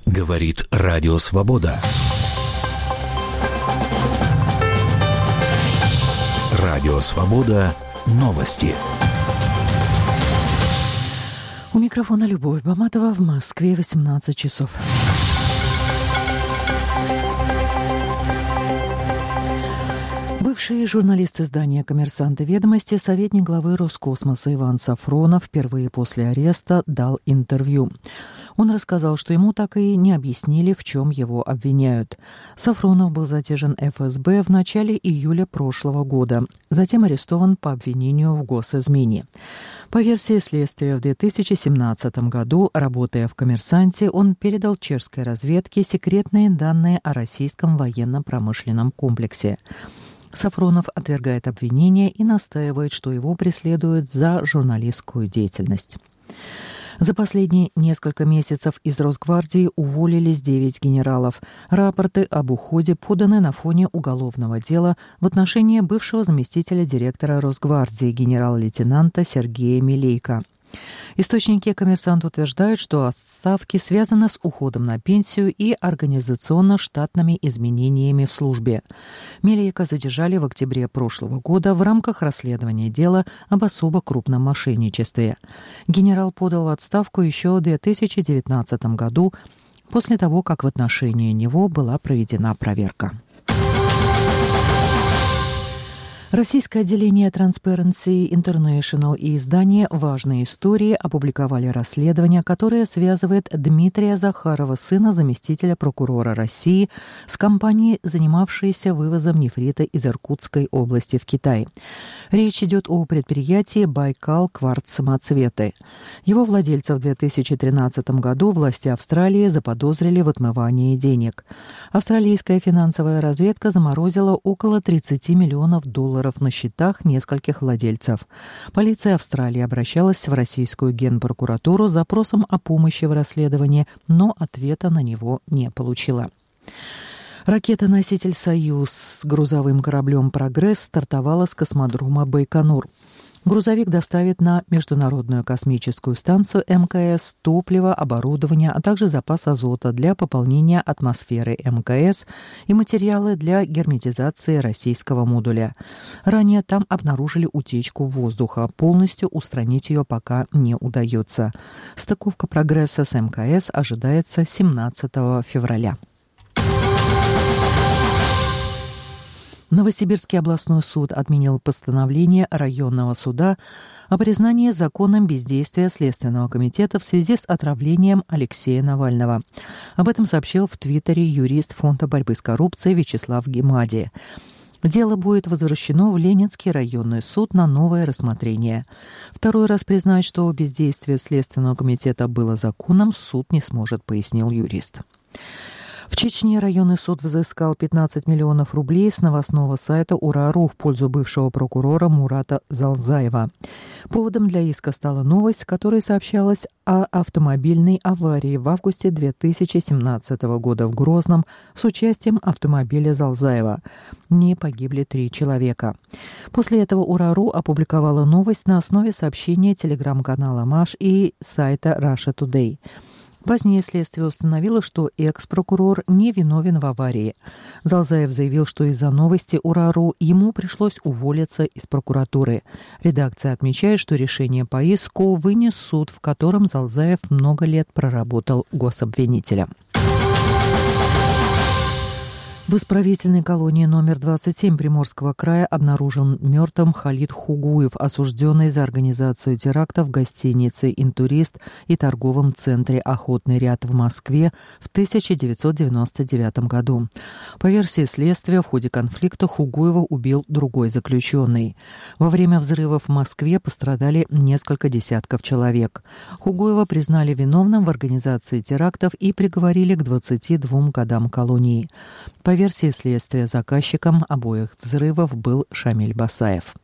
Говорит Радио Свобода. Радио Свобода. Новости. У микрофона Любовь Баматова, в Москве 18 часов. Бывший журналист издания «Коммерсант» и «Ведомости», советник главы Роскосмоса Иван Сафронов впервые после ареста дал интервью. Он рассказал, что ему так и не объяснили, в чем его обвиняют. Сафронов был задержан ФСБ в начале июля прошлого года, затем арестован по обвинению в госизмене. По версии следствия, в 2017 году, работая в «Коммерсанте», он передал чешской разведке секретные данные о российском военно-промышленном комплексе. Сафронов отвергает обвинения и настаивает, что его преследуют за журналистскую деятельность. За последние несколько месяцев из Росгвардии уволились 9 генералов. Рапорты об уходе поданы на фоне уголовного дела в отношении бывшего заместителя директора Росгвардии генерал-лейтенанта Сергея Милейко. Источники «Коммерсант» утверждают, что отставки связаны с уходом на пенсию и организационно-штатными изменениями в службе. Милейко задержали в октябре прошлого года в рамках расследования дела об особо крупном мошенничестве. Генерал подал в отставку еще в 2019 году, после того, как в отношении него была проведена проверка. Российское отделение Transparency International и издание «Важные истории» опубликовали расследование, которое связывает Дмитрия Захарова, сына заместителя прокурора России, с компанией, занимавшейся вывозом нефрита из Иркутской области в Китай. Речь идет о предприятии «Байкал Кварц-Самоцветы». Его владельцев в 2013 году власти Австралии заподозрили в отмывании денег. Австралийская финансовая разведка заморозила около 30 миллионов долларов на счетах нескольких владельцев. Полиция Австралии обращалась в российскую генпрокуратуру с запросом о помощи в расследовании, но ответа на него не получила. Ракета-носитель «Союз» с грузовым кораблем «Прогресс» стартовала с космодрома Байконур. Грузовик доставит на Международную космическую станцию МКС топливо, оборудование, а также запас азота для пополнения атмосферы МКС и материалы для герметизации российского модуля. Ранее там обнаружили утечку воздуха. Полностью устранить ее пока не удается. Стыковка «Прогресса» с МКС ожидается 17 февраля. Новосибирский областной суд отменил постановление районного суда о признании законным бездействия Следственного комитета в связи с отравлением Алексея Навального. Об этом сообщил в Твиттере юрист Фонда борьбы с коррупцией Вячеслав Гемади. Дело будет возвращено в Ленинский районный суд на новое рассмотрение. Второй раз признать, что бездействие Следственного комитета было законным, суд не сможет, пояснил юрист. В Чечне районный суд взыскал 15 миллионов рублей с новостного сайта Ура.ру в пользу бывшего прокурора Мурата Залзаева. Поводом для иска стала новость, в которой сообщалось о автомобильной аварии в августе 2017 года в Грозном с участием автомобиля Залзаева. Не погибли 3 человека. После этого Ура.ру опубликовала новость на основе сообщения телеграм-канала МАШ и сайта Russia Today. Позднее следствие установило, что экс-прокурор не виновен в аварии. Залзаев заявил, что из-за новости Ура.ру ему пришлось уволиться из прокуратуры. Редакция отмечает, что решение по иску вынес суд, в котором Залзаев много лет проработал гособвинителем. В исправительной колонии номер 27 Приморского края обнаружен мертвым Халид Хугуев, осужденный за организацию теракта в гостинице «Интурист» и торговом центре «Охотный ряд» в Москве в 1999 году. По версии следствия, в ходе конфликта Хугуева убил другой заключенный. Во время взрывов в Москве пострадали несколько десятков человек. Хугуева признали виновным в организации терактов и приговорили к 22 годам колонии. По версии следствия, заказчиком обоих взрывов был Шамиль Басаев.